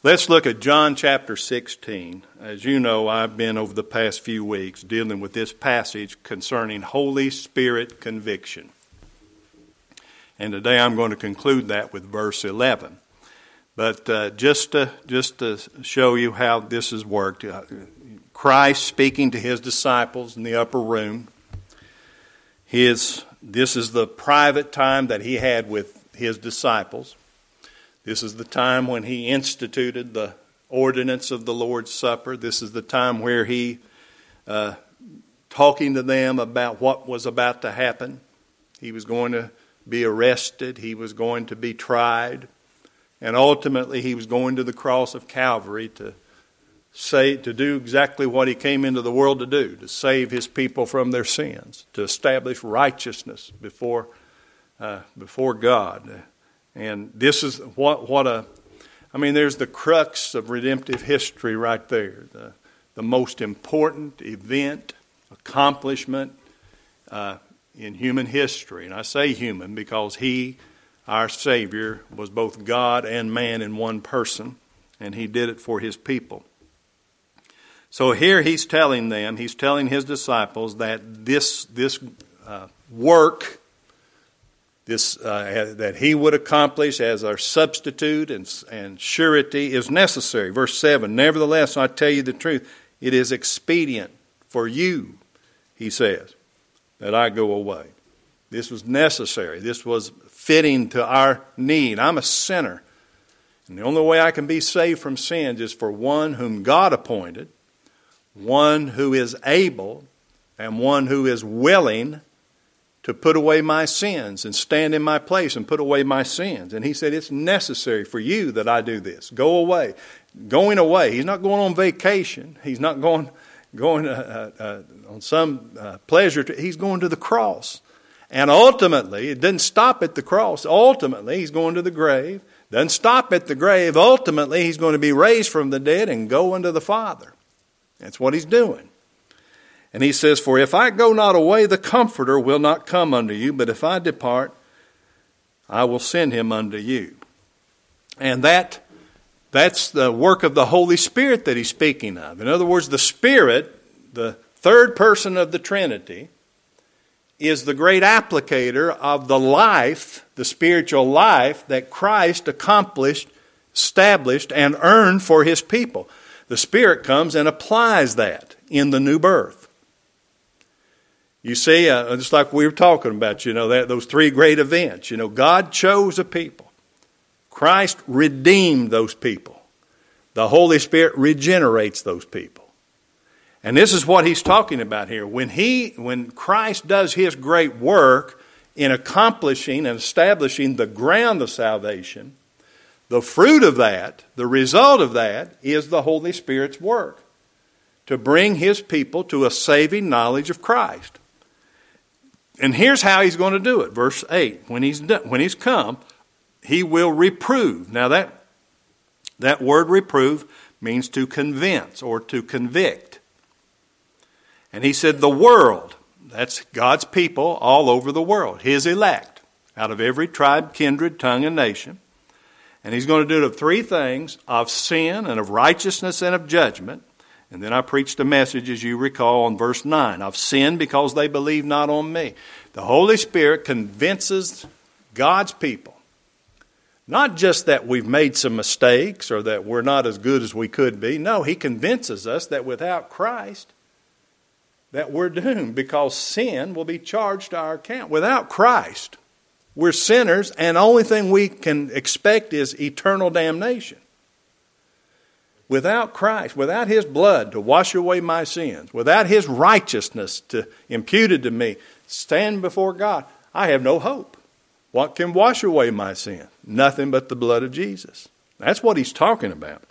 Let's look at John chapter 16. As you know, I've been over the past few weeks dealing with this passage concerning Holy Spirit conviction. And today I'm going to conclude that with verse 11. But just to show you how this has worked, Christ speaking to his disciples in the upper room. This is the private time that he had with his disciples. This is the time when he instituted the ordinance of the Lord's Supper. This is the time where he, talking to them about what was about to happen. He was going to be arrested. He was going to be tried. And ultimately he was going to the cross of Calvary to do exactly what he came into the world to do, to save his people from their sins, to establish righteousness before God. And this is there's the crux of redemptive history right there. The most important event, accomplishment in human history. And I say human because he, our Savior, was both God and man in one person, and he did it for his people. So here he's telling his disciples that this work, that he would accomplish as our substitute and surety is necessary. Verse 7, nevertheless, I tell you the truth, it is expedient for you, he says, that I go away. This was necessary. This was fitting to our need. I'm a sinner. And the only way I can be saved from sins is for one whom God appointed, one who is able, and one who is willing to put away my sins and stand in my place and put away my sins. And he said, it's necessary for you that I do this. Go away. Going away. He's not going on vacation. He's not going on some pleasure. He's going to the cross. And ultimately, it didn't stop at the cross. Ultimately, he's going to the grave. Doesn't stop at the grave. Ultimately, he's going to be raised from the dead and go unto the Father. That's what he's doing. And he says, for if I go not away, the Comforter will not come unto you, but if I depart, I will send him unto you. And that's the work of the Holy Spirit that he's speaking of. In other words, the Spirit, the third person of the Trinity, is the great applicator of the life, the spiritual life that Christ accomplished, established, and earned for his people. The Spirit comes and applies that in the new birth. You see, just like we were talking about, those three great events. God chose a people. Christ redeemed those people. The Holy Spirit regenerates those people. And this is what he's talking about here. When Christ does his great work in accomplishing and establishing the ground of salvation, the fruit of that, the result of that, is the Holy Spirit's work to bring his people to a saving knowledge of Christ. And here's how he's going to do it. Verse 8, when he's come, he will reprove. Now that word reprove means to convince or to convict. And he said the world, that's God's people all over the world, his elect, out of every tribe, kindred, tongue, and nation. And he's going to do it of three things, of sin and of righteousness and of judgment. And then I preached a message, as you recall, on verse 9, of sin because they believe not on me. The Holy Spirit convinces God's people, not just that we've made some mistakes or that we're not as good as we could be. No, he convinces us that without Christ, that we're doomed because sin will be charged to our account. Without Christ, we're sinners, and the only thing we can expect is eternal damnation. Without Christ, without his blood to wash away my sins, without his righteousness imputed to me, stand before God, I have no hope. What can wash away my sin? Nothing but the blood of Jesus. That's what he's talking about.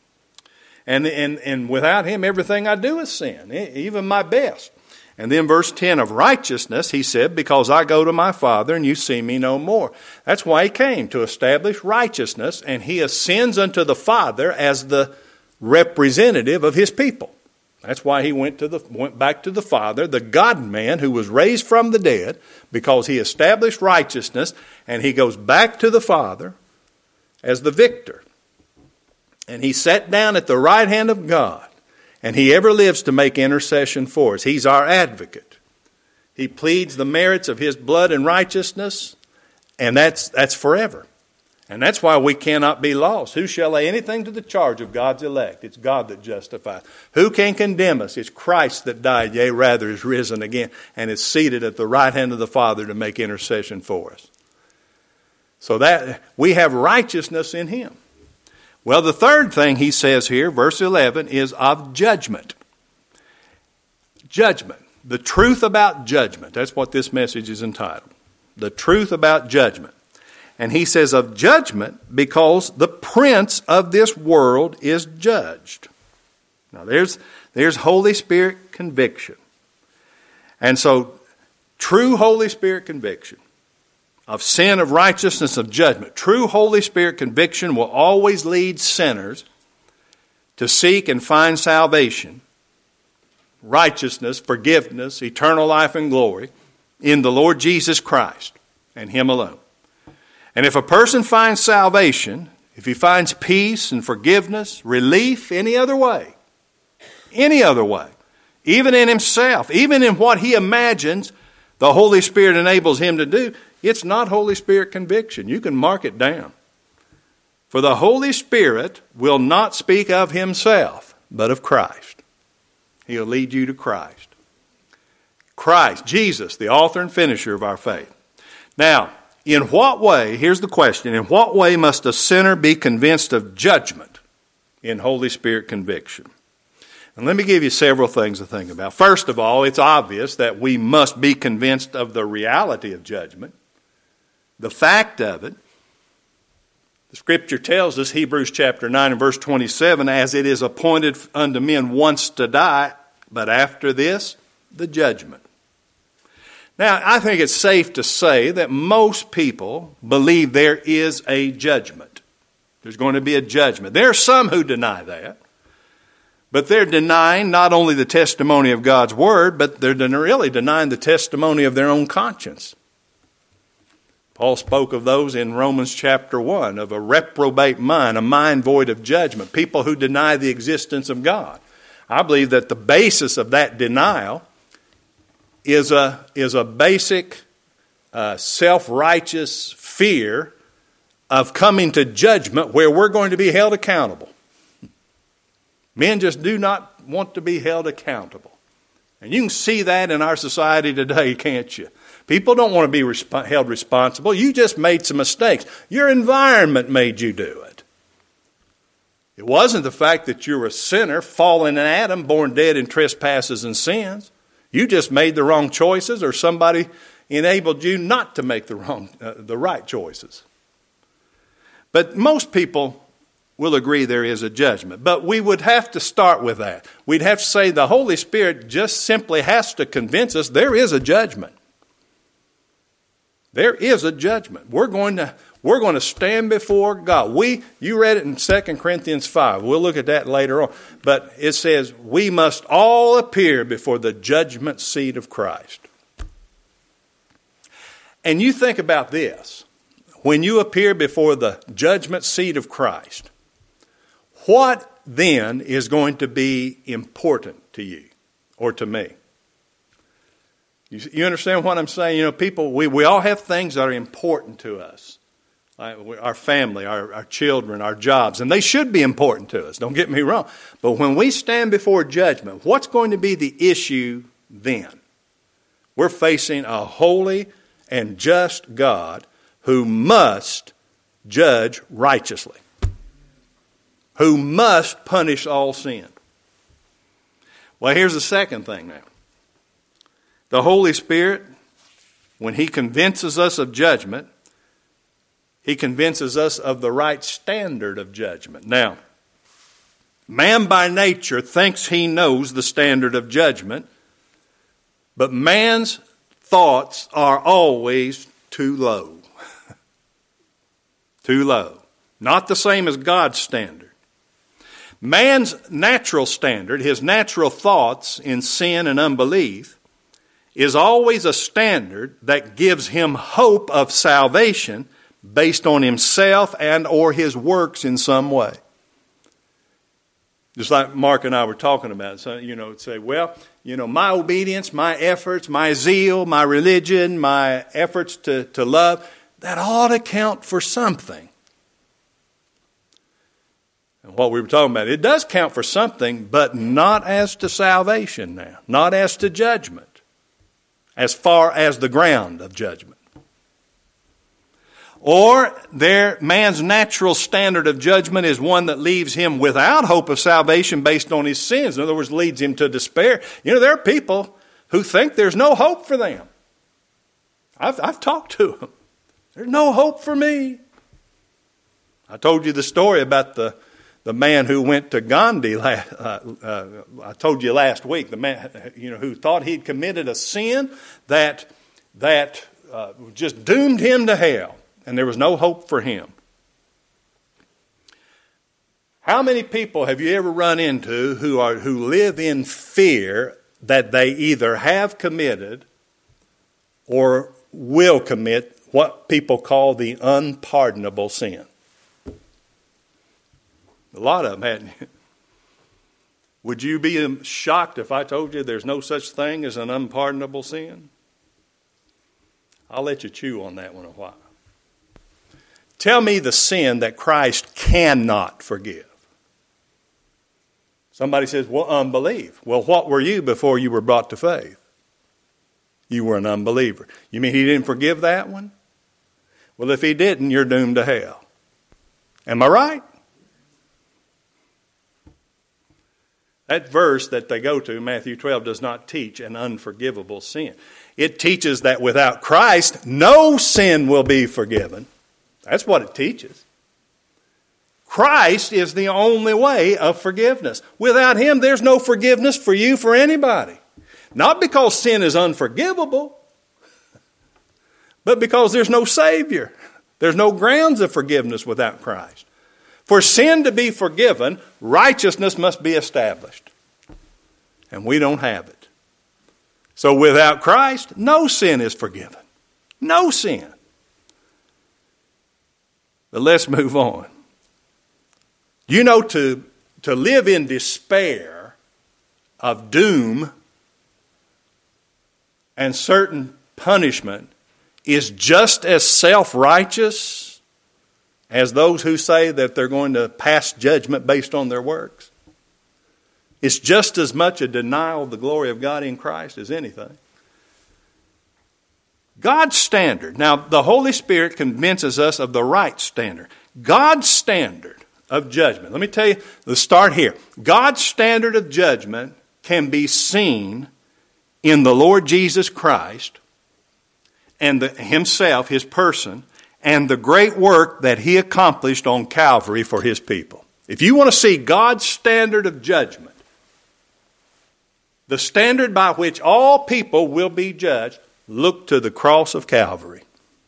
And without him, everything I do is sin, even my best. And then verse 10 of righteousness, he said, because I go to my Father and you see me no more. That's why he came, to establish righteousness, and he ascends unto the Father as the representative of his people. That's why he went back to the Father, the God-man who was raised from the dead, because he established righteousness, and he goes back to the Father as the victor. And He sat down at the right hand of God. And He ever lives to make intercession for us. He's our advocate. He pleads the merits of His blood and righteousness. And that's forever. And that's why we cannot be lost. Who shall lay anything to the charge of God's elect? It's God that justifies. Who can condemn us? It's Christ that died, yea, rather is risen again, and is seated at the right hand of the Father to make intercession for us. So that we have righteousness in Him. Well, the third thing he says here, verse 11, is of judgment. Judgment. The truth about judgment. That's what this message is entitled. The truth about judgment. And he says of judgment because the prince of this world is judged. Now there's Holy Spirit conviction. And so true Holy Spirit conviction of sin, of righteousness, of judgment. True Holy Spirit conviction will always lead sinners to seek and find salvation, righteousness, forgiveness, eternal life and glory in the Lord Jesus Christ and Him alone. And if a person finds salvation, if he finds peace and forgiveness, relief any other way, even in himself, even in what he imagines the Holy Spirit enables him to do, it's not Holy Spirit conviction. You can mark it down. For the Holy Spirit will not speak of Himself, but of Christ. He'll lead you to Christ. Christ, Jesus, the author and finisher of our faith. Now, in what way, here's the question, in what way must a sinner be convinced of judgment in Holy Spirit conviction? And let me give you several things to think about. First of all, it's obvious that we must be convinced of the reality of judgment, the fact of it. The Scripture tells us, Hebrews chapter 9 and verse 27, as it is appointed unto men once to die, but after this, the judgment. Now, I think it's safe to say that most people believe there is a judgment. There's going to be a judgment. There are some who deny that. But they're denying not only the testimony of God's Word, but they're really denying the testimony of their own conscience. Paul spoke of those in Romans chapter 1, of a reprobate mind, a mind void of judgment, people who deny the existence of God. I believe that the basis of that denial is a basic self-righteous fear of coming to judgment where we're going to be held accountable. Men just do not want to be held accountable. And you can see that in our society today, can't you? People don't want to be held responsible. You just made some mistakes. Your environment made you do it. It wasn't the fact that you were a sinner, fallen in Adam, born dead in trespasses and sins. You just made the wrong choices, or somebody enabled you not to make the right choices. But most people will agree there is a judgment. But we would have to start with that. We'd have to say the Holy Spirit just simply has to convince us there is a judgment. There is a judgment. We're going to stand before God. You read it in 2 Corinthians 5. We'll look at that later on. But it says, we must all appear before the judgment seat of Christ. And you think about this. When you appear before the judgment seat of Christ, what then is going to be important to you or to me? You understand what I'm saying? You know, people, we all have things that are important to us. Like our family, our children, our jobs, and they should be important to us, don't get me wrong. But when we stand before judgment, what's going to be the issue then? We're facing a holy and just God who must judge righteously, who must punish all sin. Well, here's the second thing now. The Holy Spirit, when He convinces us of judgment, He convinces us of the right standard of judgment. Now, man by nature thinks he knows the standard of judgment, but man's thoughts are always too low. Too low. Not the same as God's standard. Man's natural standard, his natural thoughts in sin and unbelief, is always a standard that gives him hope of salvation based on himself and or his works in some way. Just like Mark and I were talking about. So, say, well, my obedience, my efforts, my zeal, my religion, my efforts to love, that ought to count for something. And what we were talking about, it does count for something, but not as to salvation now. Not as to judgment. As far as the ground of judgment. Or man's natural standard of judgment is one that leaves him without hope of salvation based on his sins. In other words, leads him to despair. There are people who think there's no hope for them. I've talked to them. There's no hope for me. I told you the story about the man who went to Gandhi. I told you last week, the man who thought he'd committed a sin that just doomed him to hell. And there was no hope for him. How many people have you ever run into who live in fear that they either have committed or will commit what people call the unpardonable sin? A lot of them hadn't. Would you be shocked if I told you there's no such thing as an unpardonable sin? I'll let you chew on that one a while. Tell me the sin that Christ cannot forgive. Somebody says, well, unbelief. Well, what were you before you were brought to faith? You were an unbeliever. You mean he didn't forgive that one? Well, if he didn't, you're doomed to hell. Am I right? That verse that they go to, Matthew 12, does not teach an unforgivable sin. It teaches that without Christ, no sin will be forgiven. That's what it teaches. Christ is the only way of forgiveness. Without him, there's no forgiveness for you, for anybody. Not because sin is unforgivable, but because there's no Savior. There's no grounds of forgiveness without Christ. For sin to be forgiven, righteousness must be established. And we don't have it. So without Christ, no sin is forgiven. No sin. But let's move on. To live in despair of doom and certain punishment is just as self-righteous as those who say that they're going to pass judgment based on their works. It's just as much a denial of the glory of God in Christ as anything. God's standard. Now, the Holy Spirit convinces us of the right standard. God's standard of judgment. Let me tell you, let's start here. God's standard of judgment can be seen in the Lord Jesus Christ and himself, his person, and the great work that he accomplished on Calvary for his people. If you want to see God's standard of judgment, the standard by which all people will be judged, look to the cross of Calvary.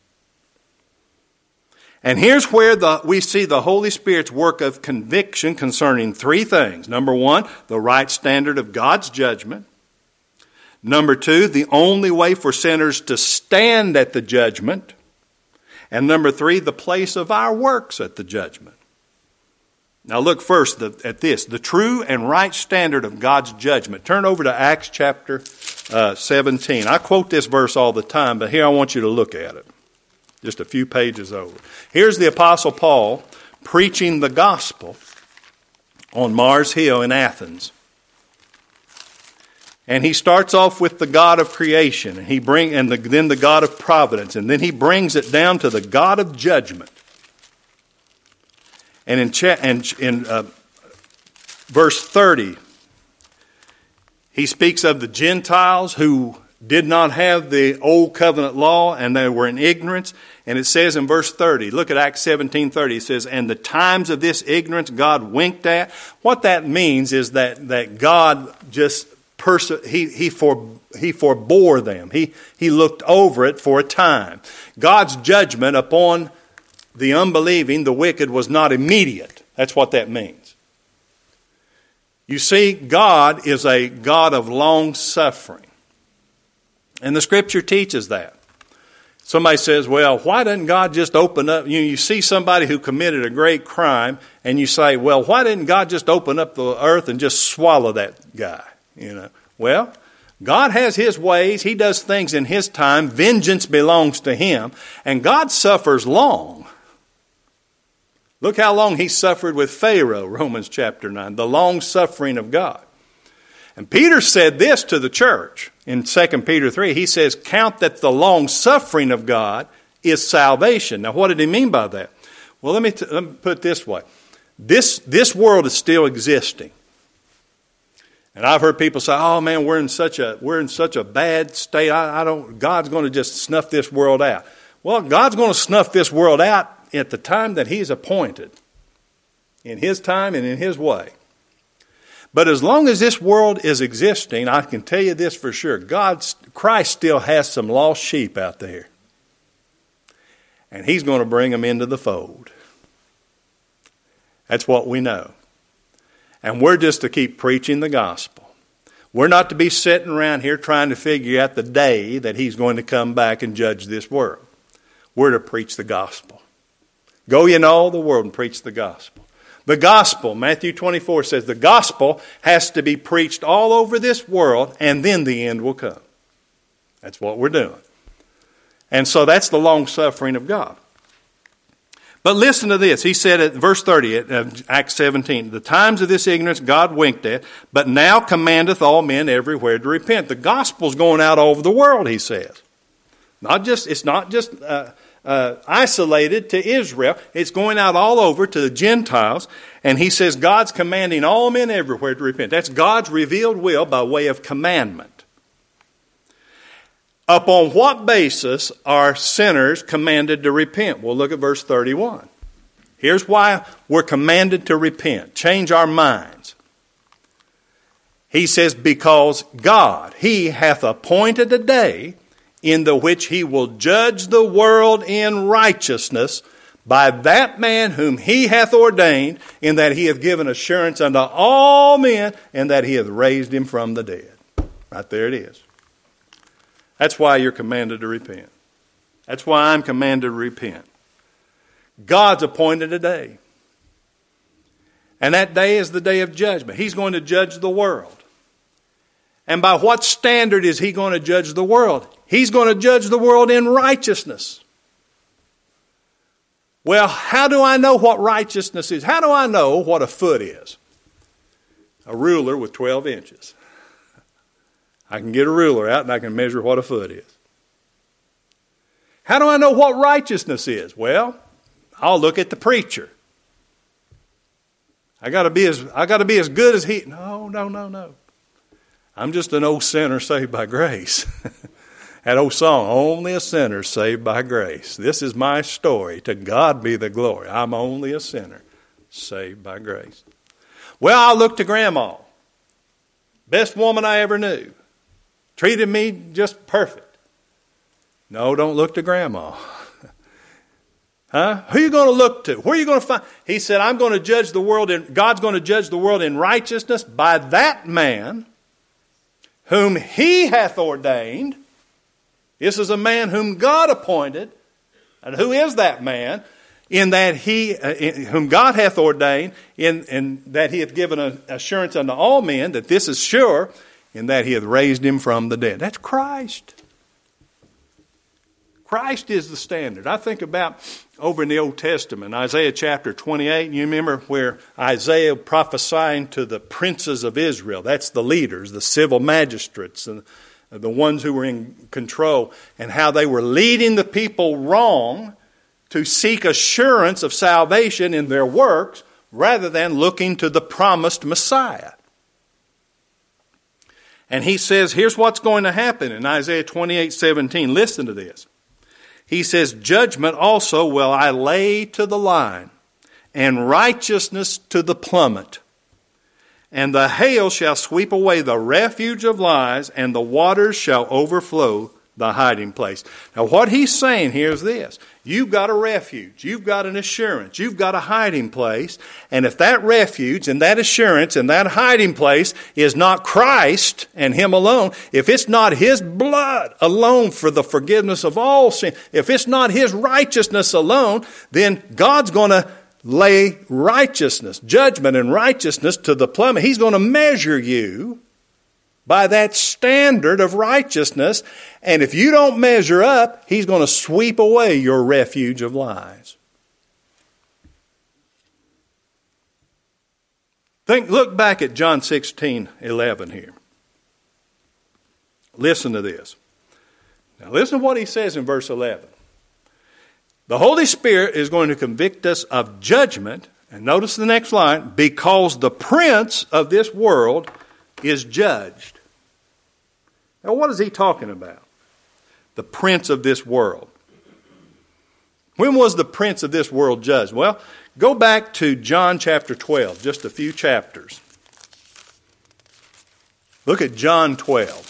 And here's where we see the Holy Spirit's work of conviction concerning three things. Number one, the right standard of God's judgment. Number two, the only way for sinners to stand at the judgment. And number three, the place of our works at the judgment. Now look first at this, the true and right standard of God's judgment. Turn over to Acts chapter 17. I quote this verse all the time, but here I want you to look at it. Just a few pages over. Here's the Apostle Paul preaching the gospel on Mars Hill in Athens. And he starts off with the God of creation, and then the God of providence, and then he brings it down to the God of judgment. And in verse 30, he speaks of the Gentiles who did not have the old covenant law and they were in ignorance. And it says in verse 30, look at Acts 17:30, it says, and the times of this ignorance God winked at. What that means is that God just he forbore them. He looked over it for a time. God's judgment upon the unbelieving, the wicked, was not immediate. That's what that means. You see, God is a God of long suffering. And the Scripture teaches that. Somebody says, well, why doesn't God just open up? You see somebody who committed a great crime, and you say, well, why didn't God just open up the earth and just swallow that guy? Well, God has His ways. He does things in His time. Vengeance belongs to Him. And God suffers long. Look how long He suffered with Pharaoh, Romans chapter 9, the long suffering of God. And Peter said this to the church in 2 Peter 3. He says, count that the long suffering of God is salvation. Now, what did he mean by that? Well, let me put it this way. This world is still existing. And I've heard people say, oh man, we're in such a bad state. God's going to just snuff this world out. Well, God's going to snuff this world out at the time that He's appointed. In His time and in His way. But as long as this world is existing, I can tell you this for sure. Christ still has some lost sheep out there. And He's going to bring them into the fold. That's what we know. And we're just to keep preaching the gospel. We're not to be sitting around here trying to figure out the day that He's going to come back and judge this world. We're to preach the gospel. Go ye into all the world and preach the gospel. The gospel, Matthew 24 says, the gospel has to be preached all over this world, and then the end will come. That's what we're doing. And so that's the long suffering of God. But listen to this. He said at verse 30, at Acts 17, the times of this ignorance God winked at, but now commandeth all men everywhere to repent. The gospel's going out all over the world, he says. It's not just isolated to Israel. It's going out all over to the Gentiles. And he says God's commanding all men everywhere to repent. That's God's revealed will by way of commandment. Upon what basis are sinners commanded to repent? Well, look at verse 31. Here's why we're commanded to repent. Change our minds. He says, because God, He hath appointed a day in the which He will judge the world in righteousness by that man whom He hath ordained, in that He hath given assurance unto all men, and that He hath raised Him from the dead. Right there it is. That's why you're commanded to repent. That's why I'm commanded to repent. God's appointed a day. And that day is the day of judgment. He's going to judge the world. And by what standard is He going to judge the world? He's going to judge the world in righteousness. Well, how do I know what righteousness is? How do I know what a foot is? A ruler with 12 inches. I can get a ruler out and I can measure what a foot is. How do I know what righteousness is? Well, I'll look at the preacher. I got to be as good as he. No. I'm just an old sinner saved by grace. That old song, only a sinner saved by grace. This is my story. To God be the glory. I'm only a sinner saved by grace. Well, I'll look to Grandma. Best woman I ever knew. Treated me just perfect. No, don't look to Grandma. Huh? Who are you going to look to? Where are you going to find? He said, I'm going to judge the world, God's going to judge the world in righteousness by that man whom He hath ordained. This is a man whom God appointed. And who is that man? In that whom God hath ordained, in that He hath given an assurance unto all men that this is sure, in that He hath raised Him from the dead. That's Christ. Christ is the standard. I think about over in the Old Testament, Isaiah chapter 28. You remember where Isaiah prophesying to the princes of Israel. That's the leaders, the civil magistrates, and the ones who were in control, and how they were leading the people wrong to seek assurance of salvation in their works rather than looking to the promised Messiah. And he says, here's what's going to happen in Isaiah 28:17. Listen to this. He says, judgment also will I lay to the line, and righteousness to the plummet. And the hail shall sweep away the refuge of lies, and the waters shall overflow the hiding place. Now what he's saying here is this. You've got a refuge. You've got an assurance. You've got a hiding place. And if that refuge and that assurance and that hiding place is not Christ and Him alone, if it's not His blood alone for the forgiveness of all sin, if it's not His righteousness alone, then God's going to lay righteousness, judgment and righteousness to the plummet. He's going to measure you by that standard of righteousness. And if you don't measure up, He's going to sweep away your refuge of lies. Look back at John 16:11 here. Listen to this. Now listen to what he says in verse 11. The Holy Spirit is going to convict us of judgment, and notice the next line, because the prince of this world is judged. Now what is he talking about? The prince of this world. When was the prince of this world judged? Well, go back to John chapter 12, just a few chapters. Look at John 12.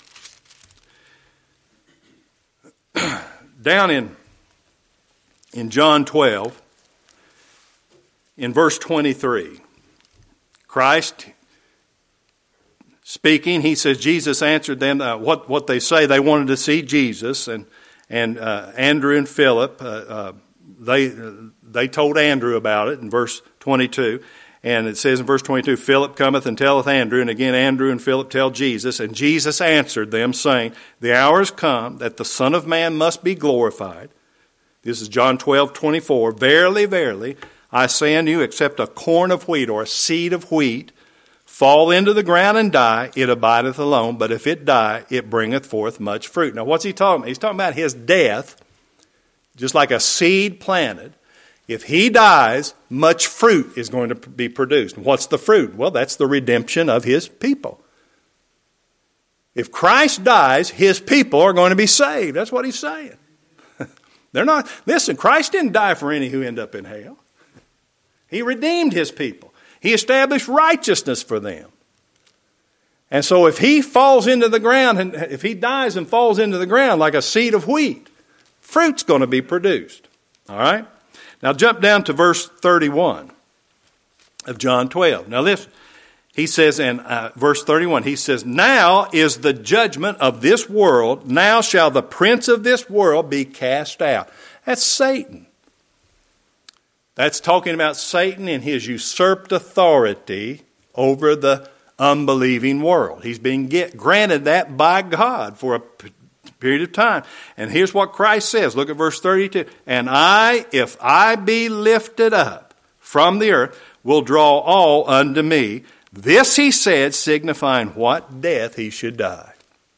Down in John 12, in verse 23, Christ speaking, he says, Jesus answered them what they say. They wanted to see Jesus, and Andrew and Philip, they told Andrew about it in verse 22. And it says in verse 22, Philip cometh and telleth Andrew, and again Andrew and Philip tell Jesus, and Jesus answered them, saying, the hour is come that the Son of Man must be glorified. This is John 12:24. Verily, verily, I say unto you, except a corn of wheat or a seed of wheat fall into the ground and die, it abideth alone. But if it die, it bringeth forth much fruit. Now, what's he talking about? He's talking about his death, just like a seed planted. If he dies, much fruit is going to be produced. What's the fruit? Well, that's the redemption of his people. If Christ dies, his people are going to be saved. That's what he's saying. They're not. Listen, Christ didn't die for any who end up in hell. He redeemed his people. He established righteousness for them. And so if he falls into the ground, and if he dies and falls into the ground like a seed of wheat, fruit's going to be produced. All right? Now jump down to verse 31 of John 12. Now listen. He says in verse 31, he says, now is the judgment of this world. Now shall the prince of this world be cast out. That's Satan. That's talking about Satan and his usurped authority over the unbelieving world. He's being granted that by God for a period of time. And here's what Christ says. Look at verse 32. And I, if I be lifted up from the earth, will draw all unto me. This he said, signifying what death he should die.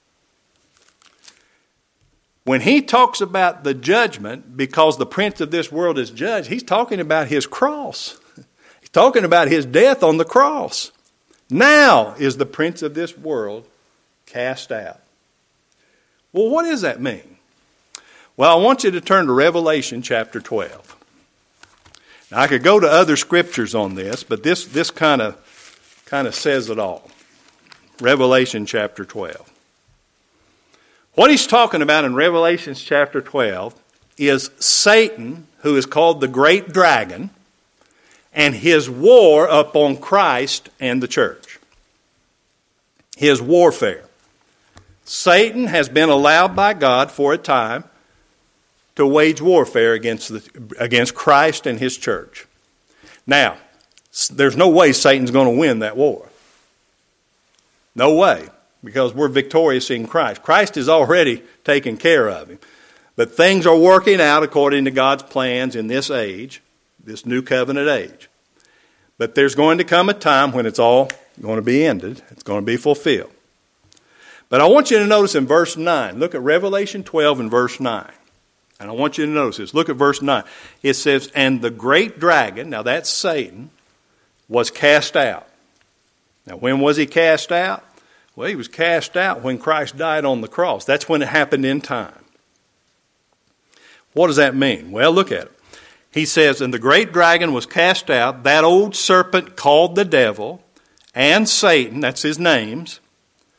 When he talks about the judgment, because the prince of this world is judged, he's talking about his cross. He's talking about his death on the cross. Now is the prince of this world cast out. Well, what does that mean? Well, I want you to turn to Revelation chapter 12. Now, I could go to other scriptures on this, but this kind of says it all. Revelation chapter 12. What he's talking about in Revelation chapter 12 is Satan, who is called the great dragon, and his war upon Christ and the church. His warfare. Satan has been allowed by God for a time to wage warfare against Christ and his church. Now, there's no way Satan's going to win that war. No way, because we're victorious in Christ. Christ has already taken care of him. But things are working out according to God's plans in this age, this new covenant age. But there's going to come a time when it's all going to be ended. It's going to be fulfilled. But I want you to notice in verse 9. Look at Revelation 12 and verse 9. And I want you to notice this. Look at verse 9. It says, and the great dragon, now that's Satan, was cast out. Now, when was he cast out? Well, he was cast out when Christ died on the cross. That's when it happened in time. What does that mean? Well, look at it. He says, and the great dragon was cast out, that old serpent called the devil, and Satan, that's his names,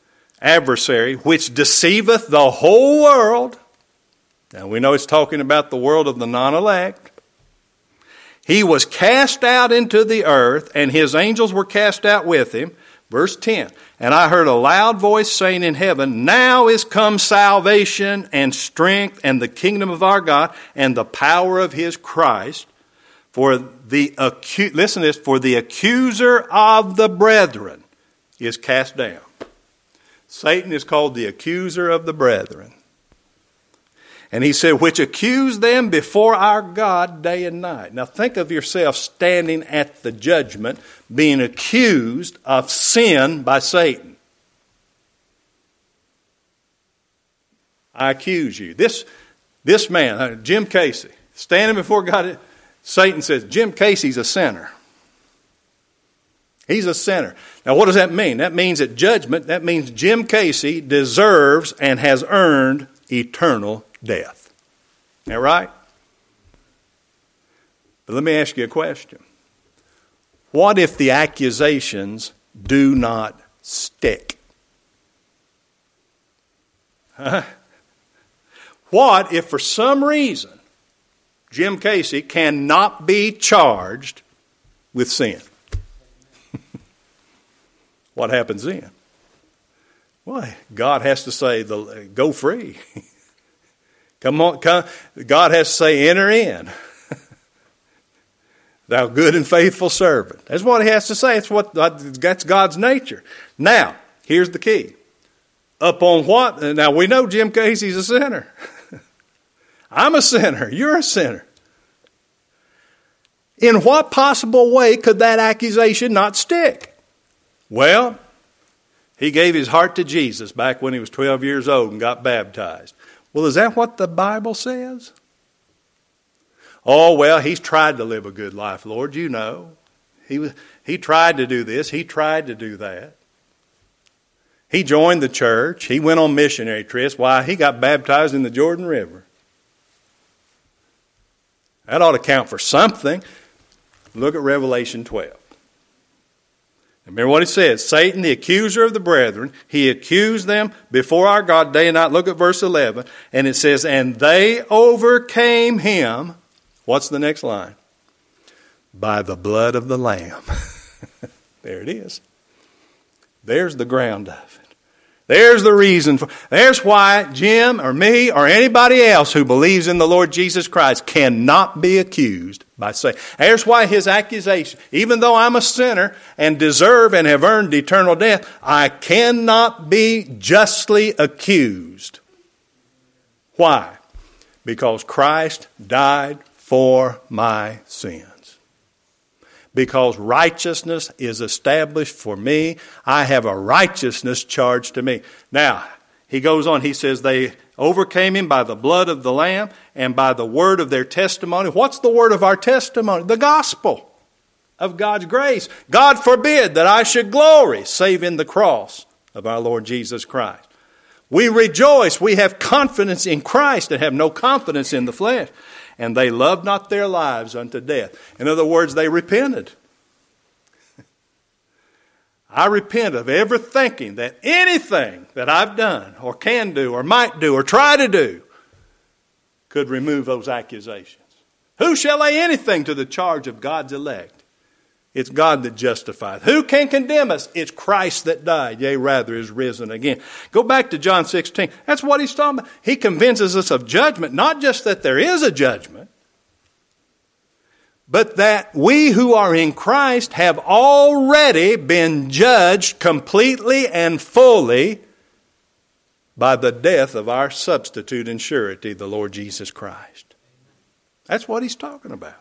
adversary, which deceiveth the whole world. Now we know it's talking about the world of the non-elect. He was cast out into the earth, and his angels were cast out with him. Verse 10, and I heard a loud voice saying in heaven, now is come salvation and strength and the kingdom of our God and the power of his Christ. For the listen to this, for the accuser of the brethren is cast down. Satan is called the accuser of the brethren. And he said, which accuse them before our God day and night. Now think of yourself standing at the judgment, being accused of sin by Satan. I accuse you. This man, Jim Casey, standing before God, Satan says, Jim Casey's a sinner. He's a sinner. Now what does that mean? That means at judgment, that means Jim Casey deserves and has earned eternal death. Isn't that right? But let me ask you a question. What if the accusations do not stick? What if for some reason Jim Casey cannot be charged with sin? What happens then? Well, God has to say, go free. Come on, come. God has to say, enter in. Thou good and faithful servant. That's what he has to say. That's God's nature. Now, here's the key. Upon what? Now, we know Jim Casey's a sinner. I'm a sinner. You're a sinner. In what possible way could that accusation not stick? Well, he gave his heart to Jesus back when he was 12 years old and got baptized. Well, is that what the Bible says? Oh, well, he's tried to live a good life, Lord, you know. He tried to do this. He tried to do that. He joined the church. He went on missionary trips. Why? He got baptized in the Jordan River. That ought to count for something. Look at Revelation 12. Remember what it says. Satan, the accuser of the brethren, he accused them before our God day and night. Look at verse 11. And it says, and they overcame him. What's the next line? By the blood of the Lamb. There it is. There's the ground of it. There's the reason for. There's why Jim or me or anybody else who believes in the Lord Jesus Christ cannot be accused by Satan. There's why his accusation, even though I'm a sinner and deserve and have earned eternal death, I cannot be justly accused. Why? Because Christ died for my sins. Because righteousness is established for me. I have a righteousness charged to me. Now, he goes on, he says, they overcame him by the blood of the Lamb and by the word of their testimony. What's the word of our testimony? The gospel of God's grace. God forbid that I should glory, save in the cross of our Lord Jesus Christ. We rejoice, we have confidence in Christ and have no confidence in the flesh. And they loved not their lives unto death. In other words, they repented. I repent of ever thinking that anything that I've done or can do or might do or try to do could remove those accusations. Who shall lay anything to the charge of God's elect? It's God that justifieth. Who can condemn us? It's Christ that died, yea, rather is risen again. Go back to John 16. That's what he's talking about. He convinces us of judgment, not just that there is a judgment, but that we who are in Christ have already been judged completely and fully by the death of our substitute and surety, the Lord Jesus Christ. That's what he's talking about.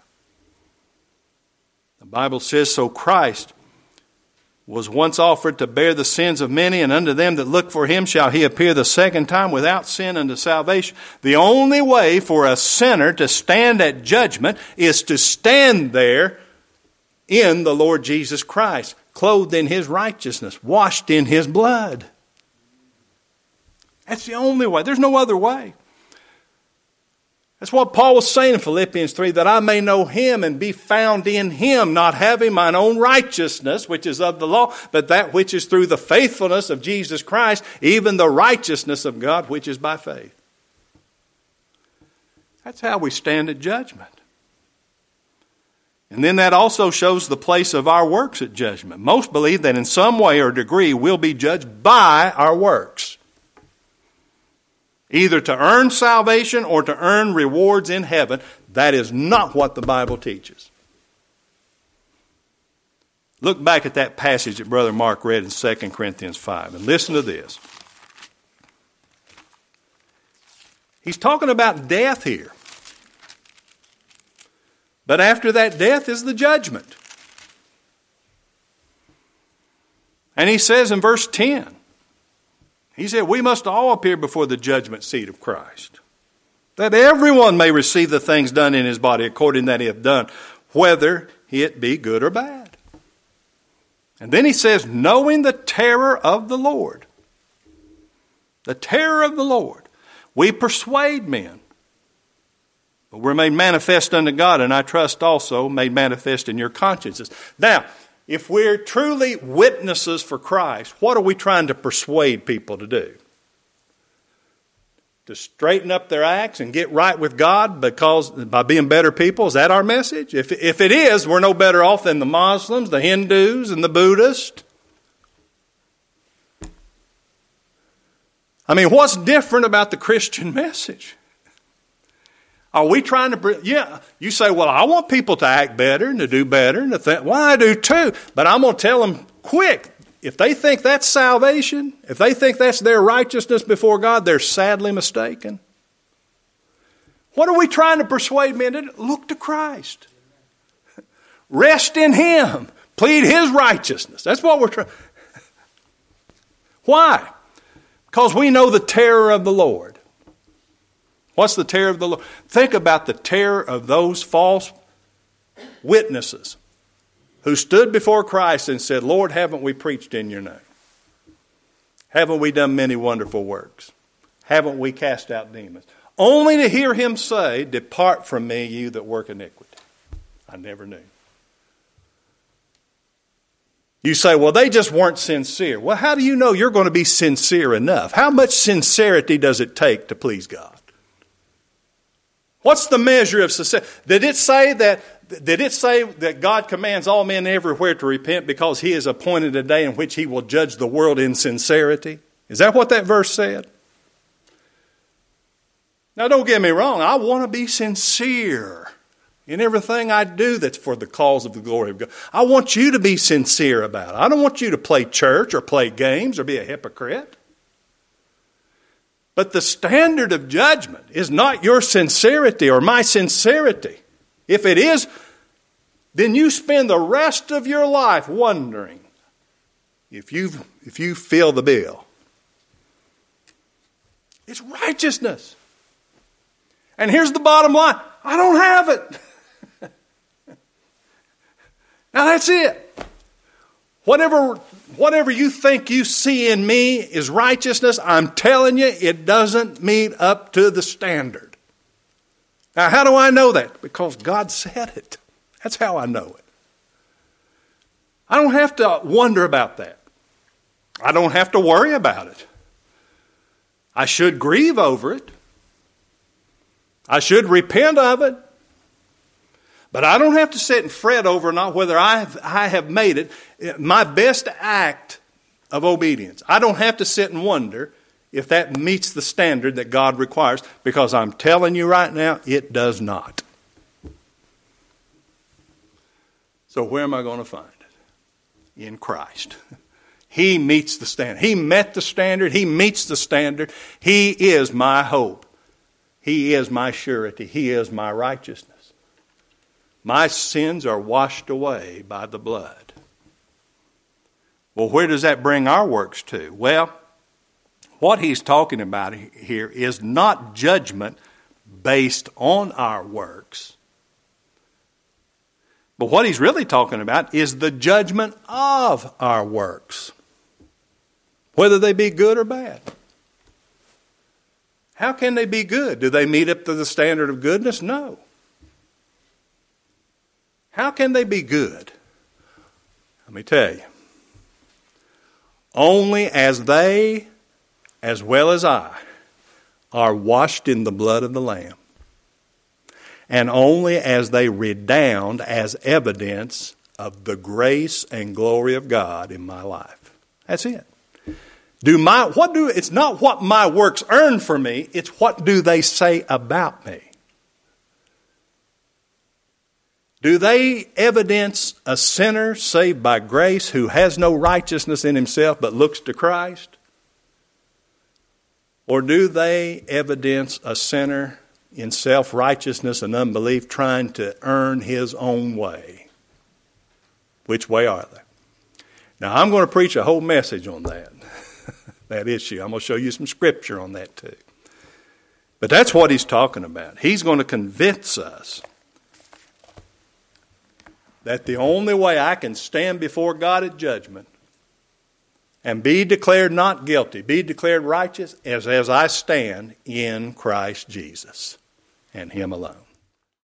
The Bible says, so Christ was once offered to bear the sins of many, and unto them that look for him shall he appear the second time without sin unto salvation. The only way for a sinner to stand at judgment is to stand there in the Lord Jesus Christ, clothed in his righteousness, washed in his blood. That's the only way. There's no other way. That's what Paul was saying in Philippians 3, that I may know him and be found in him, not having mine own righteousness, which is of the law, but that which is through the faithfulness of Jesus Christ, even the righteousness of God, which is by faith. That's how we stand at judgment. And then that also shows the place of our works at judgment. Most believe that in some way or degree we'll be judged by our works, either to earn salvation or to earn rewards in heaven. That is not what the Bible teaches. Look back at that passage that Brother Mark read in 2 Corinthians 5 and listen to this. He's talking about death here. But after that death is the judgment. And he says in verse 10, he said, we must all appear before the judgment seat of Christ, that everyone may receive the things done in his body according that he hath done, whether it be good or bad. And then he says, knowing the terror of the Lord. The terror of the Lord. We persuade men, but we're made manifest unto God, and I trust also made manifest in your consciences. Now, if we're truly witnesses for Christ, what are we trying to persuade people to do? To straighten up their acts and get right with God by being better people? Is that our message? If it is, we're no better off than the Muslims, the Hindus, and the Buddhists. I mean, what's different about the Christian message? Are we trying to... Yeah, you say, well, I want people to act better and to do better and to think... Well, I do too, but I'm going to tell them quick. If they think that's salvation, if they think that's their righteousness before God, they're sadly mistaken. What are we trying to persuade men to do? Look to Christ. Rest in Him. Plead His righteousness. That's what we're trying... Why? Because we know the terror of the Lord. What's the terror of the Lord? Think about the terror of those false witnesses who stood before Christ and said, Lord, haven't we preached in your name? Haven't we done many wonderful works? Haven't we cast out demons? Only to hear Him say, depart from me, you that work iniquity. I never knew. You say, well, they just weren't sincere. Well, how do you know you're going to be sincere enough? How much sincerity does it take to please God? What's the measure of sincerity? Did it say that God commands all men everywhere to repent because He has appointed a day in which He will judge the world in sincerity? Is that what that verse said? Now, don't get me wrong. I want to be sincere in everything I do that's for the cause of the glory of God. I want you to be sincere about it. I don't want you to play church or play games or be a hypocrite. But the standard of judgment is not your sincerity or my sincerity. If it is, then you spend the rest of your life wondering if you fill the bill. It's righteousness. And here's the bottom line. I don't have it. Now that's it. Whatever you think you see in me is righteousness, I'm telling you, it doesn't meet up to the standard. Now, how do I know that? Because God said it. That's how I know it. I don't have to wonder about that. I don't have to worry about it. I should grieve over it. I should repent of it. But I don't have to sit and fret over not whether I have made it my best act of obedience. I don't have to sit and wonder if that meets the standard that God requires, because I'm telling you right now, it does not. So where am I going to find it? In Christ. He meets the standard. He met the standard. He meets the standard. He is my hope. He is my surety. He is my righteousness. My sins are washed away by the blood. Well, where does that bring our works to? Well, what he's talking about here is not judgment based on our works. But what he's really talking about is the judgment of our works, whether they be good or bad. How can they be good? Do they meet up to the standard of goodness? No. How can they be good? Let me tell you. Only as they, as well as I, are washed in the blood of the Lamb. And only as they redound as evidence of the grace and glory of God in my life. That's it. It's not what my works earn for me, it's what do they say about me. Do they evidence a sinner saved by grace who has no righteousness in himself but looks to Christ? Or do they evidence a sinner in self-righteousness and unbelief trying to earn his own way? Which way are they? Now, I'm going to preach a whole message on that, that issue. I'm going to show you some scripture on that too. But that's what he's talking about. He's going to convince us that the only way I can stand before God at judgment and be declared not guilty, be declared righteous, is as I stand in Christ Jesus and Him alone.